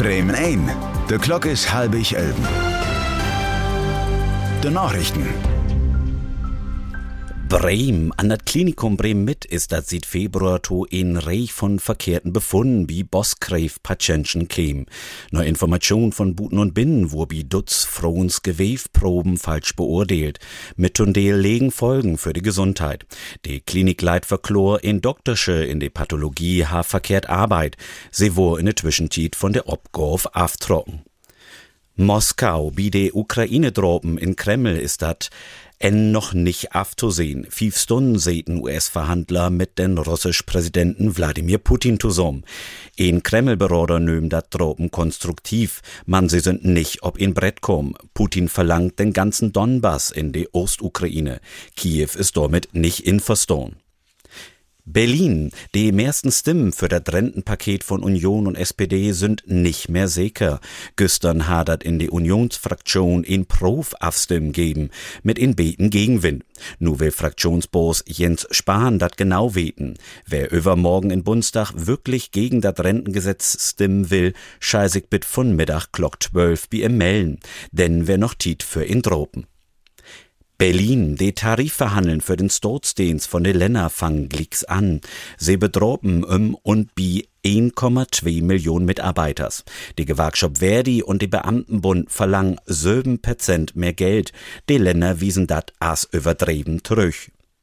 Bremen 1. De klok is 10:30. De Nachrichten. Bremen. An das Klinikum Bremen mit ist das seit Februar to in Reich von verkehrten Befunden wie Boskreif Patienten käm. Neue Information von Buten und Binnen, wo bi Dutz Frauens Gewebproben falsch beurteilt. Mit Tundel legen Folgen für die Gesundheit. Die Klinikleit verklor in Doktorsche in die Pathologie ha verkehrt Arbeit. Sie wo in der Zwischenzeit von der Obgorf aftrocken. Moskau, bi de Ukraine-Dropen in Kreml ist dat noch nicht aufzusehen. 5 Stunden sehten US-Verhandler mit den russischen Präsidenten Wladimir Putin zusammen. In Kreml-Berater nöm dat Dropen konstruktiv. Man, sie sind nicht ob in Brett kommen. Putin verlangt den ganzen Donbass in die Ostukraine. Kiew ist damit nicht einverstanden. Berlin. Die meisten Stimmen für das Rentenpaket von Union und SPD sind nicht mehr sicher. Gestern hadert in die Unionsfraktion in Prof-Abstimmen geben, mit in beten Gegenwind. Nu will Fraktionsboss Jens Spahn dat genau weten. Wer übermorgen in Bundestag wirklich gegen das Rentengesetz stimmen will, scheißig bit von Mittag Glock 12 bi im melden. Denn wer noch tiet für in Dropen. Berlin, die Tarifverhandeln für den Staatsdienst von den Ländern fangen glicks an. Sie bedrohen und bi 1,2 Millionen Mitarbeiters. Die Gewerkschaft Verdi und die Beamtenbund verlangen 7% mehr Geld. Die Länder wiesen dat as übertrieben zurück.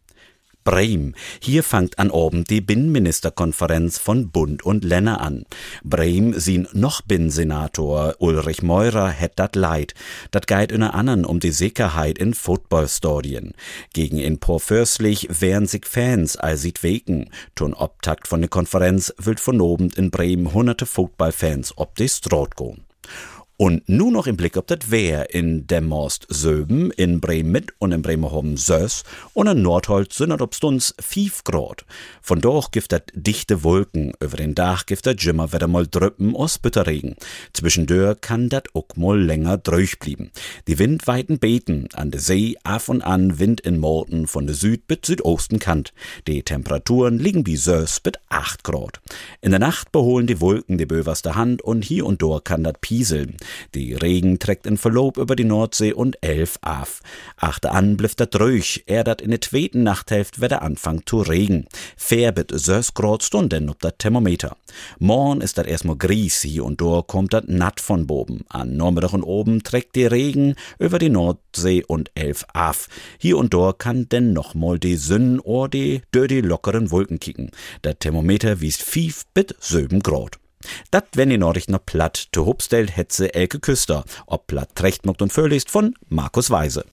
Bremen. Hier fangt an Abend die Binnenministerkonferenz von Bund und Länder an. Bremen sin noch Binnensenator Ulrich Meurer het dat leid. Dat geht unter anderem um die Sicherheit in Footballstadien. Gegen in Porförslich wehren sich Fans all sieht wegen. Ton Obtakt von der Konferenz wird von oben in Bremen hunderte Footballfans ob die Straat gehen. Und nun noch im Blick ob das Wehr in Demmost Söben, in Bremen mit und in Bremerhoven 6 und in Nordholz sind das obstuns 5 Grad. Von dort gibt das dichte Wolken, über den Dach gibt das immer wieder mal drüppen aus Bitterregen. Zwischendurch kann das auch mal länger durchblieben. Die Windweiten beten, an der See af und an Wind in Morten von der Süd- bis Südosten Kant. Die Temperaturen liegen wie 6 bis 8 Grad. In der Nacht beholen die Wolken die böverste Hand und hier und dort kann das pieseln. Die Regen trägt in Verlob über die Nordsee und 11 af. Achte an, blifft dat ruhig, dat in der zweiten Nachthälfte wird der Anfang zu Regen. Färbet 6 Grad Stunden ob dat Thermometer. Morgen ist dat erstmal gries, hier und dort kommt dat natt von boben. An Nachmittag und oben trägt die Regen über die Nordsee und 11 af. Hier und dort kann denn noch mal die Sonne oder die lockeren Wolken kicken. Dat Thermometer wies 5 bis 7 Grad. Dat wenn die Nachrichten noch platt, zu Hubstel hetze Elke Küster, ob platt recht mocht und völlig von Markus Weise.